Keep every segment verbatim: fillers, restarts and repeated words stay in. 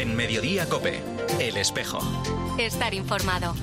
En Mediodía COPE, El Espejo. Estar informado.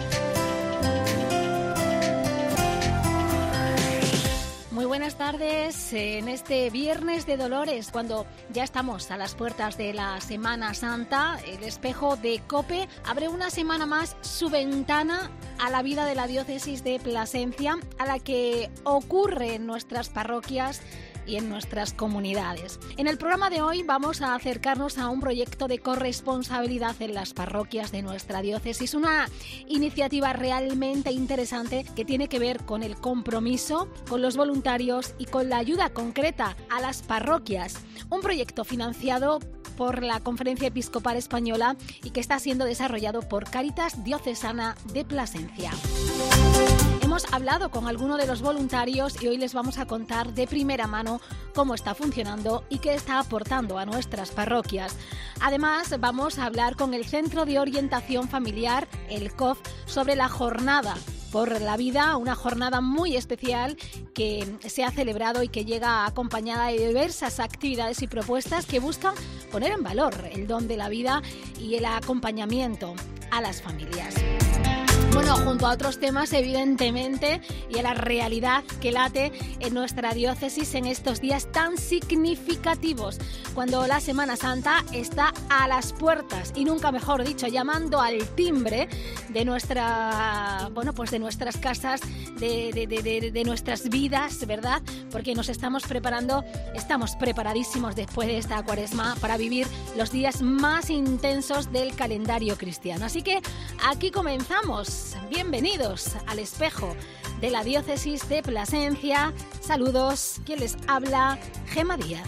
Muy buenas tardes en este Viernes de Dolores, cuando ya estamos a las puertas de la Semana Santa. El Espejo de COPE abre una semana más su ventana a la vida de la diócesis de Plasencia, a la que ocurre en nuestras parroquias y en nuestras comunidades. En el programa de hoy vamos a acercarnos a un proyecto de corresponsabilidad en las parroquias de nuestra diócesis, una iniciativa realmente interesante que tiene que ver con el compromiso, con los voluntarios y con la ayuda concreta a las parroquias. Un proyecto financiado por la Conferencia Episcopal Española y que está siendo desarrollado por Cáritas Diocesana de Plasencia. Hemos hablado con algunos de los voluntarios y hoy les vamos a contar de primera mano cómo está funcionando y qué está aportando a nuestras parroquias. Además, vamos a hablar con el Centro de Orientación Familiar, el C O F, sobre la jornada por la vida, una jornada muy especial que se ha celebrado y que llega acompañada de diversas actividades y propuestas que buscan poner en valor el don de la vida y el acompañamiento a las familias. Bueno, junto a otros temas, evidentemente, y a la realidad que late en nuestra diócesis en estos días tan significativos, cuando la Semana Santa está a las puertas y nunca mejor dicho, llamando al timbre de nuestra, bueno, pues de nuestras casas, de, de, de, de, de nuestras vidas, ¿verdad? Porque nos estamos preparando, estamos preparadísimos después de esta Cuaresma para vivir los días más intensos del calendario cristiano. Así que aquí comenzamos. Bienvenidos al Espejo de la Diócesis de Plasencia. Saludos, quien les habla, Gema Díaz.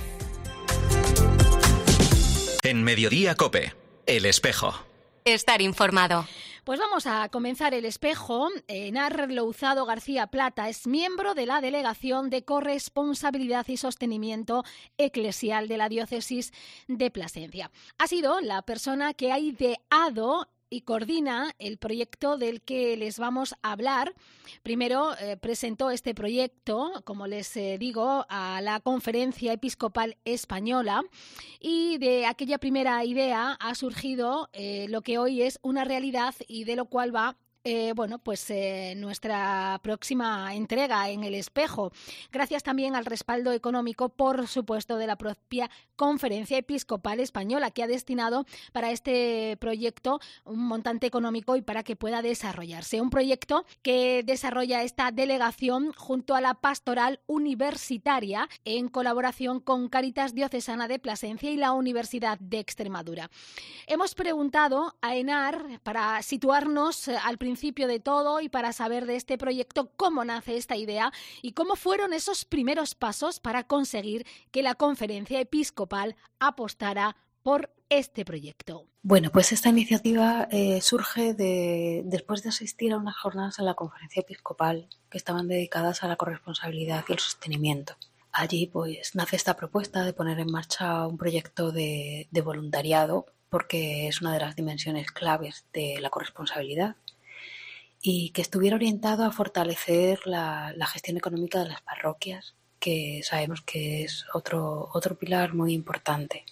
En Mediodía COPE, El Espejo. Estar informado. Pues vamos a comenzar el Espejo. Enar Louzado García Plata es miembro de la Delegación de Corresponsabilidad y Sostenimiento Eclesial de la Diócesis de Plasencia. Ha sido la persona que ha ideado y coordina el proyecto del que les vamos a hablar. Primero eh, presentó este proyecto, como les eh, digo, a la Conferencia Episcopal Española, y de aquella primera idea ha surgido eh, lo que hoy es una realidad y de lo cual va Eh, bueno, pues eh, nuestra próxima entrega en El Espejo, gracias también al respaldo económico, por supuesto, de la propia Conferencia Episcopal Española, que ha destinado para este proyecto un montante económico y para que pueda desarrollarse. Un proyecto que desarrolla esta delegación junto a la Pastoral Universitaria en colaboración con Cáritas Diocesana de Plasencia y la Universidad de Extremadura. Hemos preguntado a Enar para situarnos al principio principio de todo y para saber de este proyecto, cómo nace esta idea y cómo fueron esos primeros pasos para conseguir que la Conferencia Episcopal apostara por este proyecto. Bueno, pues esta iniciativa eh, surge de, después de asistir a unas jornadas en la Conferencia Episcopal que estaban dedicadas a la corresponsabilidad y el sostenimiento. Allí pues nace esta propuesta de poner en marcha un proyecto de, de voluntariado, porque es una de las dimensiones claves de la corresponsabilidad, y que estuviera orientado a fortalecer la, la gestión económica de las parroquias, que sabemos que es otro, otro pilar muy importante.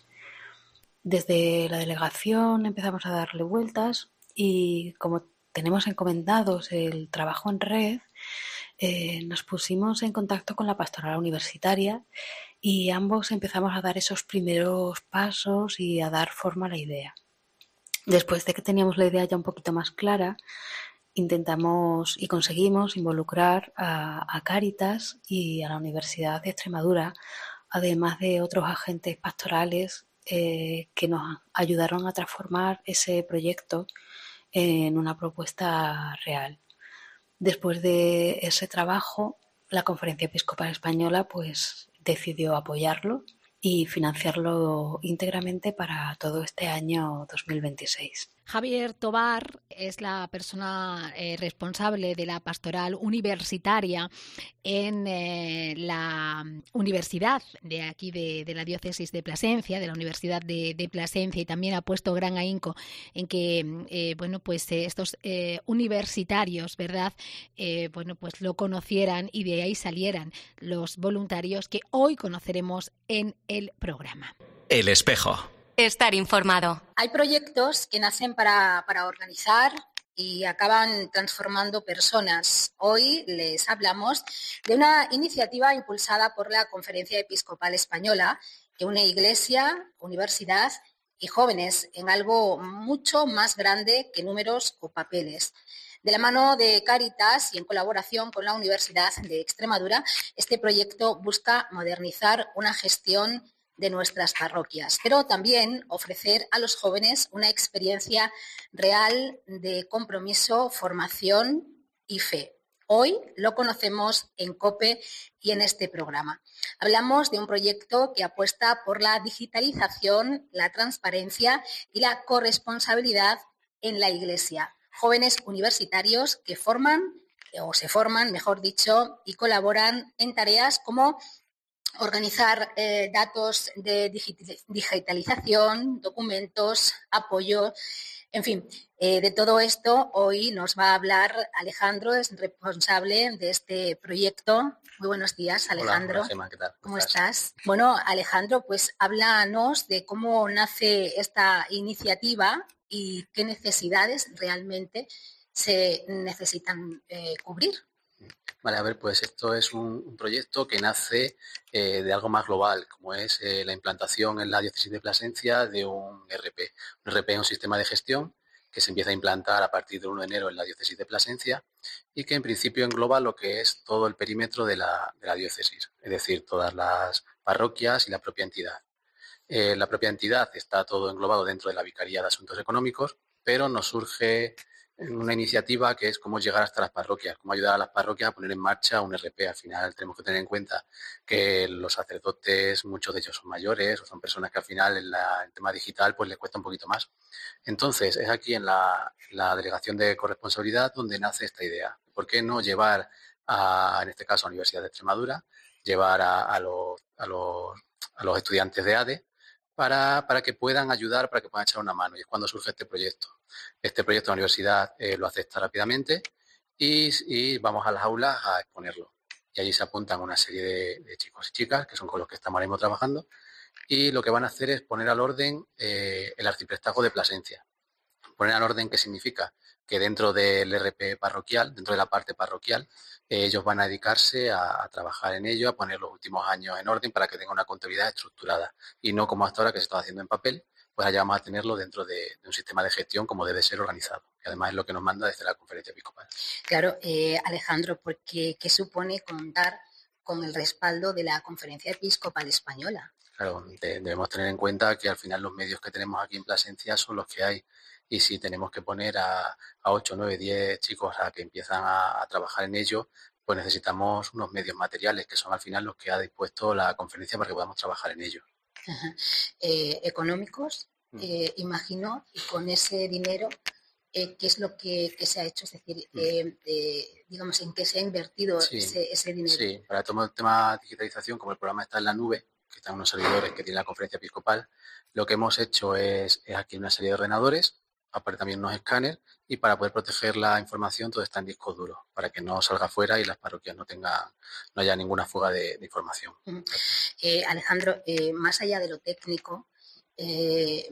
Desde la delegación empezamos a darle vueltas y como tenemos encomendados el trabajo en red, eh, nos pusimos en contacto con la pastoral universitaria y ambos empezamos a dar esos primeros pasos y a dar forma a la idea. Después de que teníamos la idea ya un poquito más clara, intentamos y conseguimos involucrar a, a Cáritas y a la Universidad de Extremadura, además de otros agentes pastorales eh, que nos ayudaron a transformar ese proyecto en una propuesta real. Después de ese trabajo, la Conferencia Episcopal Española pues decidió apoyarlo y financiarlo íntegramente para todo este año dos mil veintiséis. Javier Tobar es la persona eh, responsable de la pastoral universitaria en eh, la universidad de aquí de, de la diócesis de Plasencia, de la Universidad de, de Plasencia, y también ha puesto gran ahínco en que eh, bueno, pues eh, estos eh, universitarios, ¿verdad? Eh, bueno, pues lo conocieran y de ahí salieran los voluntarios que hoy conoceremos en el programa. El Espejo. Estar informado. Hay proyectos que nacen para, para organizar y acaban transformando personas. Hoy les hablamos de una iniciativa impulsada por la Conferencia Episcopal Española que une iglesia, universidad y jóvenes en algo mucho más grande que números o papeles. De la mano de Cáritas y en colaboración con la Universidad de Extremadura, este proyecto busca modernizar una gestión de nuestras parroquias, pero también ofrecer a los jóvenes una experiencia real de compromiso, formación y fe. Hoy lo conocemos en COPE y en este programa. Hablamos de un proyecto que apuesta por la digitalización, la transparencia y la corresponsabilidad en la Iglesia. Jóvenes universitarios que forman, o se forman, mejor dicho, y colaboran en tareas como organizar eh, datos de digitalización, documentos, apoyo, en fin, eh, de todo esto hoy nos va a hablar Alejandro, es responsable de este proyecto. Muy buenos días, Alejandro. Hola, Gemma, ¿qué tal? ¿Cómo estás? estás? Bueno, Alejandro, pues háblanos de cómo nace esta iniciativa y qué necesidades realmente se necesitan eh, cubrir. Vale, a ver, pues esto es un, un proyecto que nace eh, de algo más global, como es eh, la implantación en la diócesis de Plasencia de un R P. Un R P es un sistema de gestión que se empieza a implantar a partir del uno de enero en la diócesis de Plasencia y que en principio engloba lo que es todo el perímetro de la, de la diócesis, es decir, todas las parroquias y la propia entidad. Eh, la propia entidad está todo englobado dentro de la Vicaría de Asuntos Económicos, pero nos surge una iniciativa que es cómo llegar hasta las parroquias, cómo ayudar a las parroquias a poner en marcha un R P. Al final tenemos que tener en cuenta que los sacerdotes, muchos de ellos son mayores o son personas que al final en la, el tema digital pues les cuesta un poquito más. Entonces es aquí en la, la Delegación de Corresponsabilidad donde nace esta idea. ¿Por qué no llevar, a, en este caso a la Universidad de Extremadura, llevar a, a, los, a, los, a los estudiantes de A D E Para, para que puedan ayudar, para que puedan echar una mano? Y es cuando surge este proyecto. Este proyecto la universidad eh, lo acepta rápidamente y, y vamos a las aulas a exponerlo. Y allí se apuntan una serie de, de chicos y chicas, que son con los que estamos ahora mismo trabajando, y lo que van a hacer es poner al orden eh, el arciprestazgo de Plasencia. Poner al orden, ¿qué significa? Que dentro del R P parroquial, dentro de la parte parroquial, eh, ellos van a dedicarse a, a trabajar en ello, a poner los últimos años en orden para que tenga una contabilidad estructurada y no como hasta ahora que se está haciendo en papel, pues allá vamos a tenerlo dentro de, de un sistema de gestión como debe ser organizado, que además es lo que nos manda desde la Conferencia Episcopal. Claro, eh, Alejandro, porque ¿qué supone contar con el respaldo de la Conferencia Episcopal Española? Claro, de, debemos tener en cuenta que al final los medios que tenemos aquí en Plasencia son los que hay. Y si tenemos que poner a, a ocho, nueve, diez chicos a que empiezan a, a trabajar en ello, pues necesitamos unos medios materiales que son al final los que ha dispuesto la conferencia para que podamos trabajar en ello. Ajá. Eh, económicos, eh, imagino, y con ese dinero, eh, ¿qué es lo que, que se ha hecho? Es decir, eh, eh, digamos, ¿en qué se ha invertido sí, ese, ese dinero? Sí, para todo el tema de digitalización, como el programa está en la nube, que están unos servidores que tiene la Conferencia Episcopal, lo que hemos hecho es, es aquí una serie de ordenadores, aparte también unos escáneres, y para poder proteger la información todo está en discos duros, para que no salga fuera y las parroquias no tengan, no haya ninguna fuga de, de información. Uh-huh. eh, Alejandro, eh, más allá de lo técnico, eh,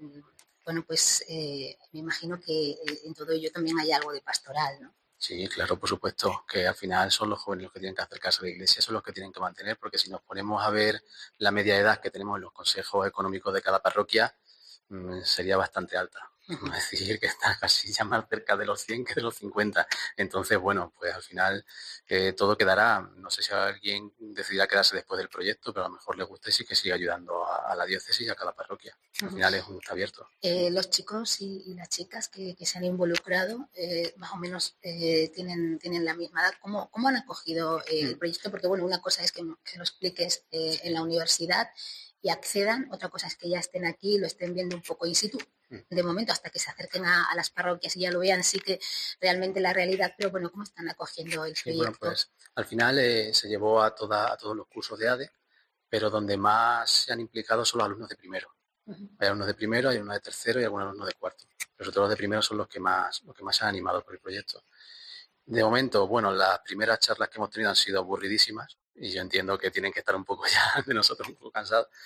bueno, pues eh, me imagino que en todo ello también hay algo de pastoral, ¿no? Sí, claro, por supuesto, que al final son los jóvenes los que tienen que acercarse a la iglesia, son los que tienen que mantener, porque si nos ponemos a ver la media edad que tenemos en los consejos económicos de cada parroquia, mmm, sería bastante alta. Es decir, que está casi ya más cerca de los cien que de los cincuenta. Entonces, bueno, pues al final eh, todo quedará. No sé si alguien decidirá quedarse después del proyecto, pero a lo mejor le gusta y sí que sigue ayudando a, a la diócesis y a cada parroquia. Al final es un está abierto. Eh, los chicos y, y las chicas que, que se han involucrado, eh, más o menos eh, tienen, tienen la misma edad. ¿Cómo, cómo han acogido eh, el proyecto? Porque, bueno, una cosa es que, que lo expliques eh, en la universidad y accedan, otra cosa es que ya estén aquí y lo estén viendo un poco in situ. De momento, hasta que se acerquen a, a las parroquias y ya lo vean, sí que realmente la realidad, pero bueno, ¿cómo están acogiendo el sí, proyecto? Bueno, pues al final eh, se llevó a, toda, a todos los cursos de A D E, pero donde más se han implicado son los alumnos de primero. Uh-huh. Hay alumnos de primero, hay alumnos de tercero y algunos alumnos de cuarto. Pero todos los de primero son los que más, los que más se han animado por el proyecto. De momento, bueno, las primeras charlas que hemos tenido han sido aburridísimas y yo entiendo que tienen que estar un poco ya de nosotros un poco cansados.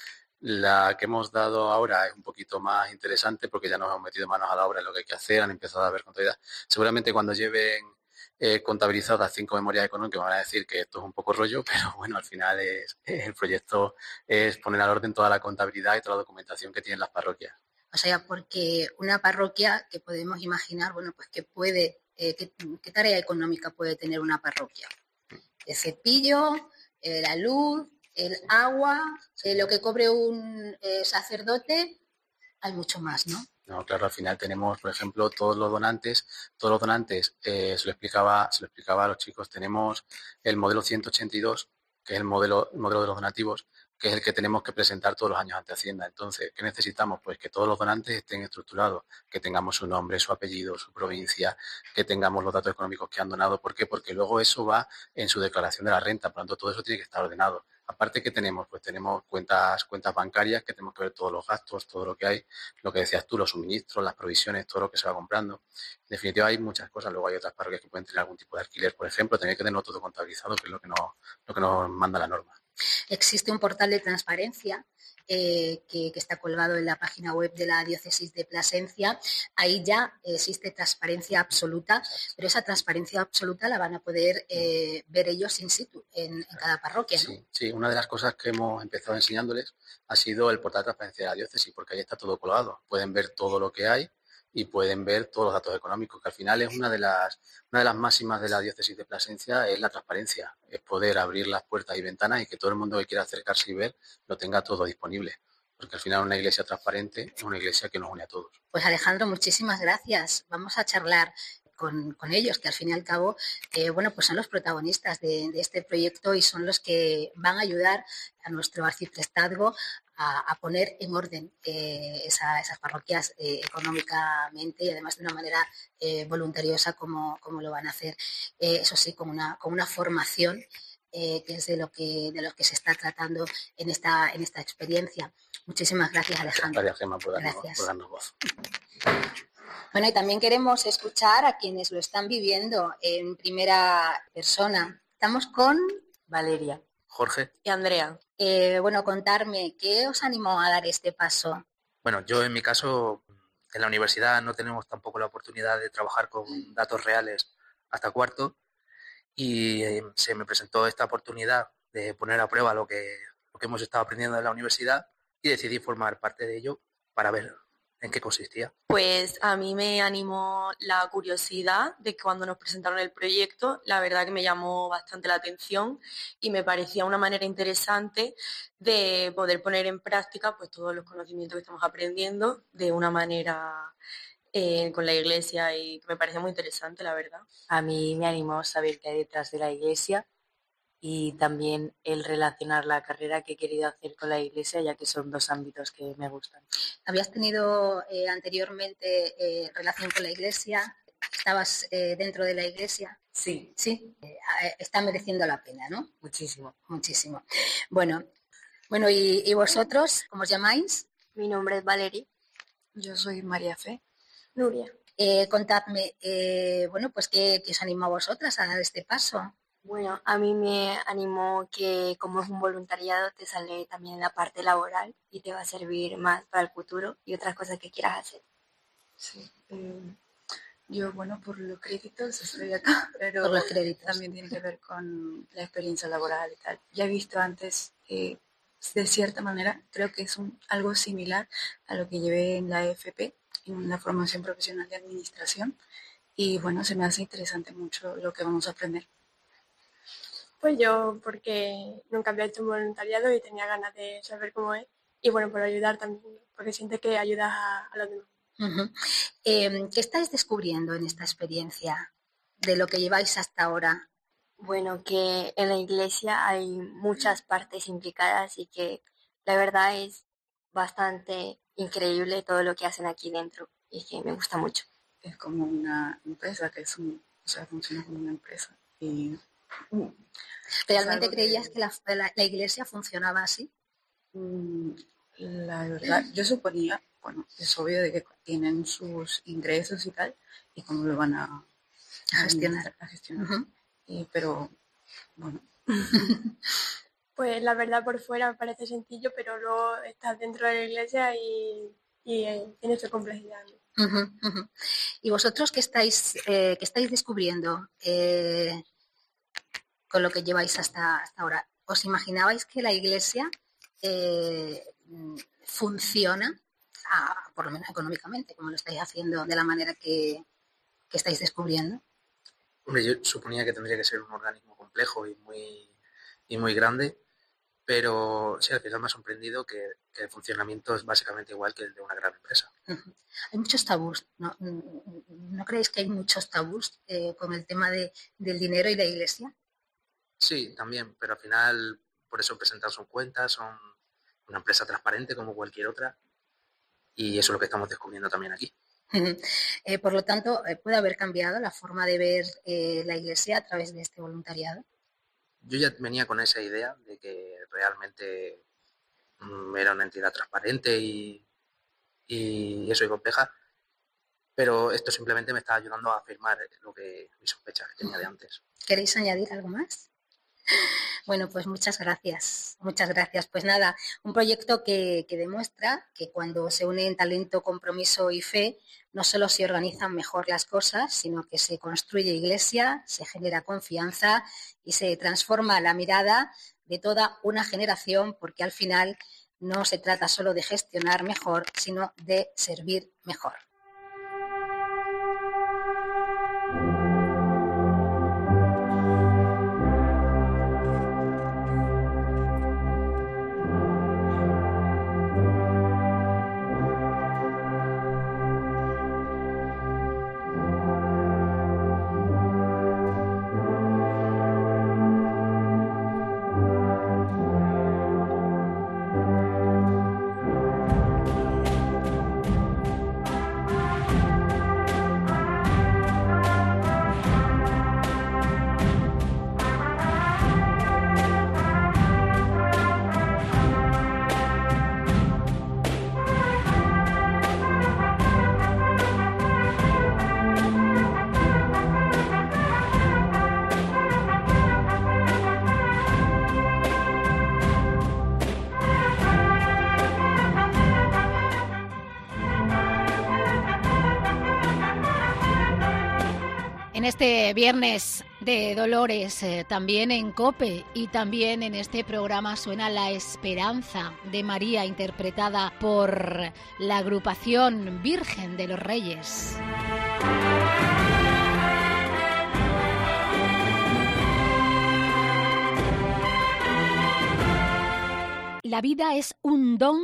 La que hemos dado ahora es un poquito más interesante porque ya nos hemos metido manos a la obra en lo que hay que hacer, han empezado a ver contabilidad. Seguramente cuando lleven eh, contabilizadas cinco memorias económicas van a decir que esto es un poco rollo, pero bueno, al final es, es el proyecto es poner al orden toda la contabilidad y toda la documentación que tienen las parroquias. O sea, porque una parroquia que podemos imaginar, bueno, pues que puede, eh, ¿qué, qué tarea económica puede tener una parroquia? El cepillo, eh, la luz, el agua, eh, lo que cobre un eh, sacerdote, hay mucho más, ¿no? No, claro, al final tenemos, por ejemplo, todos los donantes, todos los donantes, eh, se lo explicaba, se lo explicaba a los chicos, tenemos el modelo ciento ochenta y dos, que es el modelo, el modelo de los donativos, que es el que tenemos que presentar todos los años ante Hacienda. Entonces, ¿qué necesitamos? Pues que todos los donantes estén estructurados, que tengamos su nombre, su apellido, su provincia, que tengamos los datos económicos que han donado. ¿Por qué? Porque luego eso va en su declaración de la renta, por lo tanto, todo eso tiene que estar ordenado. Aparte, ¿qué tenemos? Pues tenemos cuentas, cuentas bancarias que tenemos que ver todos los gastos, todo lo que hay, lo que decías tú, los suministros, las provisiones, todo lo que se va comprando. En definitiva, hay muchas cosas. Luego hay otras parroquias que pueden tener algún tipo de alquiler, por ejemplo, tener que tenerlo todo contabilizado, que es lo que nos, lo que nos manda la norma. Existe un portal de transparencia eh, que, que está colgado en la página web de la Diócesis de Plasencia. Ahí ya existe transparencia absoluta, pero esa transparencia absoluta la van a poder eh, ver ellos in situ en, en cada parroquia, ¿no? Sí, sí, una de las cosas que hemos empezado enseñándoles ha sido el portal de transparencia de la Diócesis, porque ahí está todo colgado. Pueden ver todo lo que hay y pueden ver todos los datos económicos, que al final es una de las una de las máximas de la Diócesis de Plasencia, es la transparencia, es poder abrir las puertas y ventanas y que todo el mundo que quiera acercarse y ver lo tenga todo disponible, porque al final una iglesia transparente es una iglesia que nos une a todos. Pues Alejandro, muchísimas gracias. Vamos a charlar con, con ellos, que al fin y al cabo, eh, bueno, pues son los protagonistas de, de este proyecto y son los que van a ayudar a nuestro arciprestazgo a, a poner en orden eh, esa, esas parroquias eh, económicamente y además de una manera eh, voluntariosa como, como lo van a hacer. Eh, eso sí, con una, con una formación eh, que es de lo que, de lo que se está tratando en esta, en esta experiencia. Muchísimas gracias, Alejandro. Gracias, Gemma, por darnos, Gracias. por darnos voz. Bueno, y también queremos escuchar a quienes lo están viviendo en primera persona. Estamos con Valeria, Jorge. y Andrea. Eh, bueno, contarme, ¿qué os animó a dar este paso? Bueno, yo en mi caso, en la universidad no tenemos tampoco la oportunidad de trabajar con datos reales hasta cuarto y eh, se me presentó esta oportunidad de poner a prueba lo que, lo que hemos estado aprendiendo en la universidad y decidí formar parte de ello para ver en qué consistía. Pues a mí me animó la curiosidad de que cuando nos presentaron el proyecto, la verdad que me llamó bastante la atención y me parecía una manera interesante de poder poner en práctica pues todos los conocimientos que estamos aprendiendo de una manera eh, con la iglesia y que me parecía muy interesante, la verdad. A mí me animó saber qué hay detrás de la iglesia y también el relacionar la carrera que he querido hacer con la iglesia, ya que son dos ámbitos que me gustan. ¿Habías tenido eh, anteriormente eh, relación con la iglesia? ¿Estabas eh, dentro de la iglesia? Sí. Sí, eh, está mereciendo la pena, ¿no? Muchísimo. Muchísimo. Bueno, bueno ¿y, y vosotros, cómo os llamáis? Mi nombre es Valeria. Yo soy María Fe. Nuria. Eh, contadme, eh, bueno, pues ¿qué, qué os animó a vosotras a dar este paso? Bueno, a mí me animó que como es un voluntariado te sale también la parte laboral y te va a servir más para el futuro y otras cosas que quieras hacer. Sí, eh, yo bueno, por los créditos estoy acá, pero por los créditos. También tiene que ver con la experiencia laboral y tal. Ya he visto antes, eh, de cierta manera, creo que es un, algo similar a lo que llevé en la E F P, en la formación profesional de administración, y bueno, se me hace interesante mucho lo que vamos a aprender. Pues yo, porque nunca había hecho un voluntariado y tenía ganas de saber cómo es. Y bueno, por ayudar también, porque siento que ayudas a, a los demás. Uh-huh. Eh, ¿Qué estáis descubriendo en esta experiencia de lo que lleváis hasta ahora? Bueno, que en la iglesia hay muchas partes implicadas y que la verdad es bastante increíble todo lo que hacen aquí dentro y que me gusta mucho. Es como una empresa, que es un, o sea, funciona como una empresa y... ¿Realmente creías que, que la, la, la iglesia funcionaba así? La verdad, yo suponía, bueno, es obvio de que tienen sus ingresos y tal, y cómo lo van a, a gestionar. A gestionar. Uh-huh. y, pero, bueno. Pues la verdad por fuera parece sencillo, pero luego estás dentro de la iglesia y, y eh, tiene su complejidad. Uh-huh, uh-huh. ¿Y vosotros qué estáis, eh, qué estáis descubriendo eh, con lo que lleváis hasta, hasta ahora? ¿Os imaginabais que la iglesia eh, funciona, a, por lo menos económicamente, como lo estáis haciendo de la manera que, que estáis descubriendo? Hombre, yo suponía que tendría que ser un organismo complejo y muy, y muy grande, pero sí, al final me ha sorprendido que, que el funcionamiento es básicamente igual que el de una gran empresa. Uh-huh. Hay muchos tabús, ¿no? ¿No creéis que hay muchos tabús eh, con el tema de, del dinero y la iglesia? Sí, también, pero al final por eso presentan sus cuentas, son una empresa transparente como cualquier otra, y eso es lo que estamos descubriendo también aquí. Uh-huh. Eh, por lo tanto, eh, ¿puede haber cambiado la forma de ver eh, la iglesia a través de este voluntariado? Yo ya venía con esa idea de que realmente mm, era una entidad transparente y, y eso y compleja, pero esto simplemente me está ayudando a afirmar lo que mis sospechas que tenía de antes. ¿Queréis añadir algo más? Bueno, pues muchas gracias, muchas gracias. Pues nada, un proyecto que, que demuestra que cuando se unen talento, compromiso y fe, no solo se organizan mejor las cosas, sino que se construye iglesia, se genera confianza y se transforma la mirada de toda una generación, porque al final no se trata solo de gestionar mejor, sino de servir mejor. En este viernes de Dolores, eh, también en COPE y también en este programa suena La Esperanza de María, interpretada por la agrupación Virgen de los Reyes. La vida es un don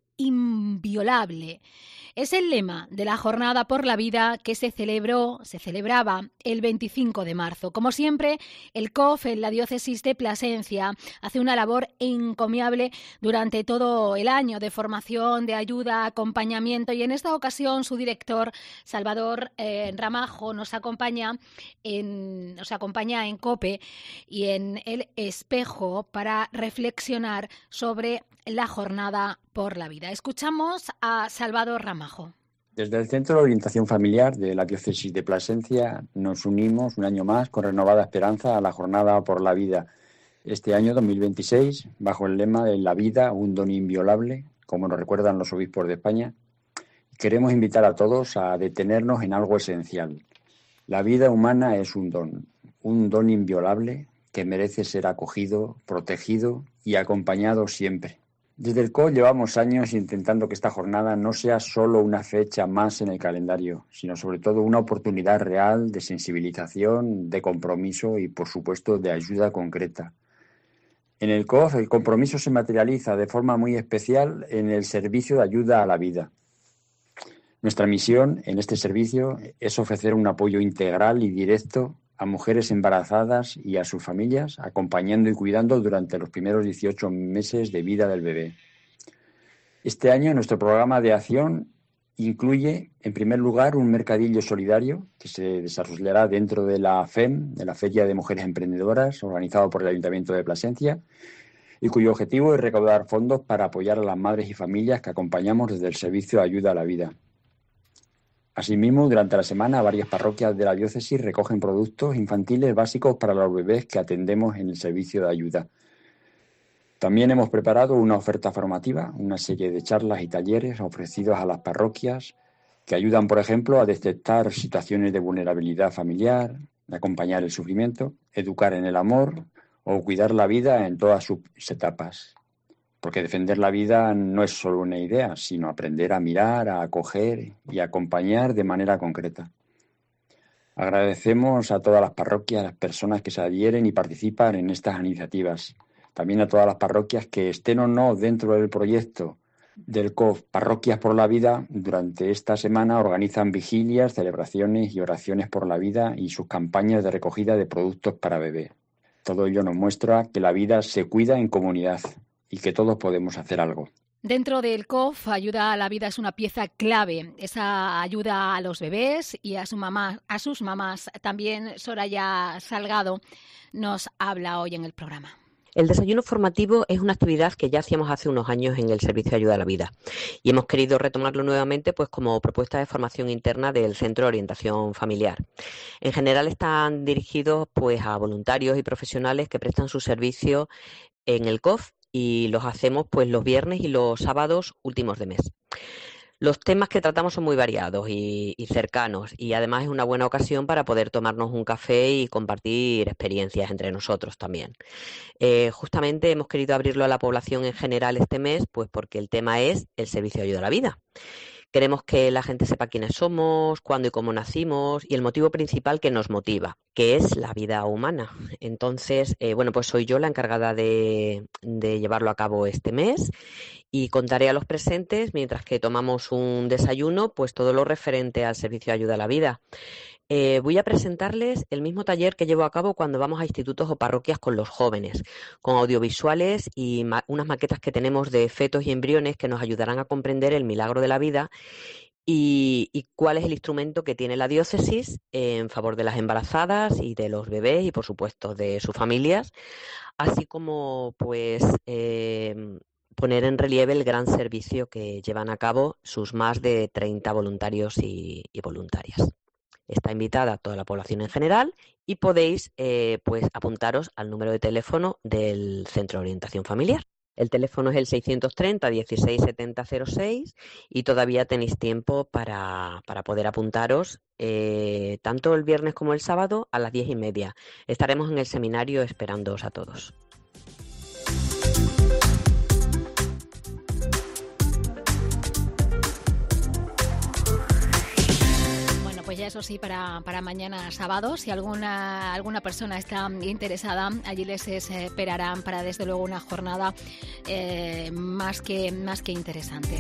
inviolable. Es el lema de la Jornada por la Vida que se celebró, se celebraba el veinticinco de marzo. Como siempre, el C O F en la diócesis de Plasencia hace una labor encomiable durante todo el año de formación, de ayuda, acompañamiento, y en esta ocasión su director, Salvador eh, Ramajo, nos acompaña en, nos acompaña en COPE y en El Espejo para reflexionar sobre la Jornada por la Vida. Escuchamos a Salvador Ramajo. Desde el Centro de Orientación Familiar de la Diócesis de Plasencia nos unimos un año más con renovada esperanza a la Jornada por la Vida. Este año dos mil veintiséis, bajo el lema de La vida, un don inviolable, como nos recuerdan los obispos de España, queremos invitar a todos a detenernos en algo esencial. La vida humana es un don, un don inviolable que merece ser acogido, protegido y acompañado siempre. Desde el C O llevamos años intentando que esta jornada no sea solo una fecha más en el calendario, sino sobre todo una oportunidad real de sensibilización, de compromiso y, por supuesto, de ayuda concreta. En el C O F el compromiso se materializa de forma muy especial en el servicio de ayuda a la vida. Nuestra misión en este servicio es ofrecer un apoyo integral y directo a mujeres embarazadas y a sus familias, acompañando y cuidando durante los primeros dieciocho meses de vida del bebé. Este año nuestro programa de acción incluye, en primer lugar, un mercadillo solidario que se desarrollará dentro de la F E M, de la Feria de Mujeres Emprendedoras, organizado por el Ayuntamiento de Plasencia, y cuyo objetivo es recaudar fondos para apoyar a las madres y familias que acompañamos desde el Servicio de Ayuda a la Vida. Asimismo, durante la semana, varias parroquias de la diócesis recogen productos infantiles básicos para los bebés que atendemos en el servicio de ayuda. También hemos preparado una oferta formativa, una serie de charlas y talleres ofrecidos a las parroquias que ayudan, por ejemplo, a detectar situaciones de vulnerabilidad familiar, acompañar el sufrimiento, educar en el amor o cuidar la vida en todas sus etapas. Porque defender la vida no es solo una idea, sino aprender a mirar, a acoger y a acompañar de manera concreta. Agradecemos a todas las parroquias, a las personas que se adhieren y participan en estas iniciativas. También a todas las parroquias que estén o no dentro del proyecto del C O F Parroquias por la Vida, durante esta semana organizan vigilias, celebraciones y oraciones por la vida y sus campañas de recogida de productos para bebé. Todo ello nos muestra que la vida se cuida en comunidad y que todos podemos hacer algo. Dentro del C O F, Ayuda a la Vida es una pieza clave. Esa ayuda a los bebés y a, su mamá, a sus mamás. También Soraya Salgado nos habla hoy en el programa. El desayuno formativo es una actividad que ya hacíamos hace unos años en el Servicio de Ayuda a la Vida y hemos querido retomarlo nuevamente pues como propuesta de formación interna del Centro de Orientación Familiar. En general están dirigidos pues a voluntarios y profesionales que prestan su servicio en el C O F y los hacemos pues los viernes y los sábados últimos de mes. Los temas que tratamos son muy variados y, y cercanos y además es una buena ocasión para poder tomarnos un café y compartir experiencias entre nosotros también. Eh, justamente hemos querido abrirlo a la población en general este mes, pues porque el tema es el Servicio de Ayuda a la Vida. Queremos que la gente sepa quiénes somos, cuándo y cómo nacimos y el motivo principal que nos motiva, que es la vida humana. Entonces, eh, bueno, pues soy yo la encargada de, de llevarlo a cabo este mes y contaré a los presentes, mientras que tomamos un desayuno, pues todo lo referente al Servicio de Ayuda a la Vida. Eh, voy a presentarles el mismo taller que llevo a cabo cuando vamos a institutos o parroquias con los jóvenes, con audiovisuales y ma- unas maquetas que tenemos de fetos y embriones que nos ayudarán a comprender el milagro de la vida y, y cuál es el instrumento que tiene la diócesis en favor de las embarazadas y de los bebés y, por supuesto, de sus familias, así como, pues, eh, poner en relieve el gran servicio que llevan a cabo sus más de treinta voluntarios y, y voluntarias. Está invitada toda la población en general y podéis eh, pues apuntaros al número de teléfono del Centro de Orientación Familiar. El teléfono es el seiscientos treinta, dieciséis setenta cero seis y todavía tenéis tiempo para, para poder apuntaros eh, tanto el viernes como el sábado a las diez y media. Estaremos en el seminario esperándoos a todos. Pues ya eso sí, para, para mañana sábado, si alguna alguna persona está interesada, allí les esperarán para desde luego una jornada eh, más que, más que interesante.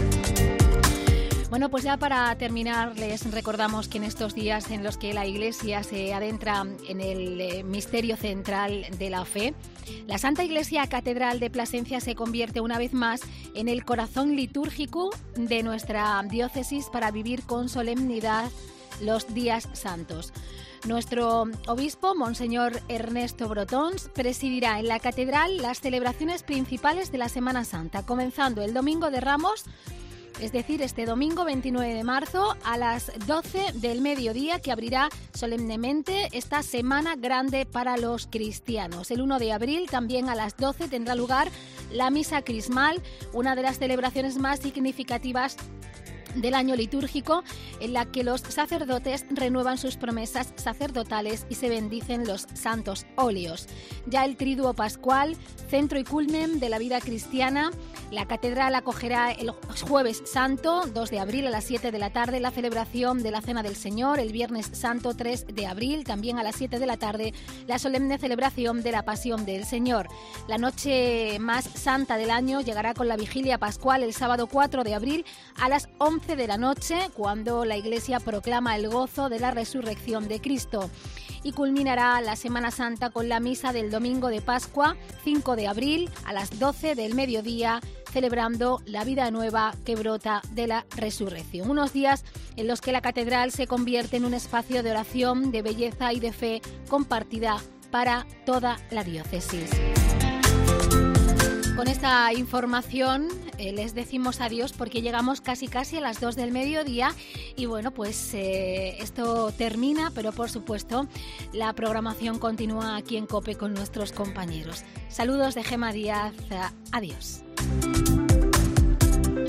Bueno, pues ya para terminar les recordamos que en estos días en los que la Iglesia se adentra en el eh, misterio central de la fe, la Santa Iglesia Catedral de Plasencia se convierte una vez más en el corazón litúrgico de nuestra diócesis para vivir con solemnidad los días santos. Nuestro obispo, Monseñor Ernesto Brotons, presidirá en la catedral las celebraciones principales de la Semana Santa, comenzando el Domingo de Ramos, es decir, este domingo veintinueve de marzo a las doce del mediodía, que abrirá solemnemente esta Semana Grande para los cristianos. El uno de abril también a las doce tendrá lugar la Misa Crismal, una de las celebraciones más significativas del año litúrgico, en la que los sacerdotes renuevan sus promesas sacerdotales y se bendicen los santos óleos. Ya el Triduo Pascual, centro y culmen de la vida cristiana, la catedral acogerá el Jueves Santo, dos de abril a las siete de la tarde, la celebración de la Cena del Señor, el Viernes Santo, tres de abril, también a las siete de la tarde, la solemne celebración de la Pasión del Señor. La noche más santa del año llegará con la Vigilia Pascual el sábado cuatro de abril a las once de la noche, cuando la Iglesia proclama el gozo de la resurrección de Cristo. Y culminará la Semana Santa con la misa del Domingo de Pascua, cinco de abril, a las doce del mediodía, celebrando la vida nueva que brota de la resurrección. Unos días en los que la catedral se convierte en un espacio de oración, de belleza y de fe compartida para toda la diócesis. Con esta información eh, les decimos adiós porque llegamos casi casi a las dos del mediodía y bueno, pues eh, esto termina, pero por supuesto la programación continúa aquí en COPE con nuestros compañeros. Saludos de Gema Díaz, adiós.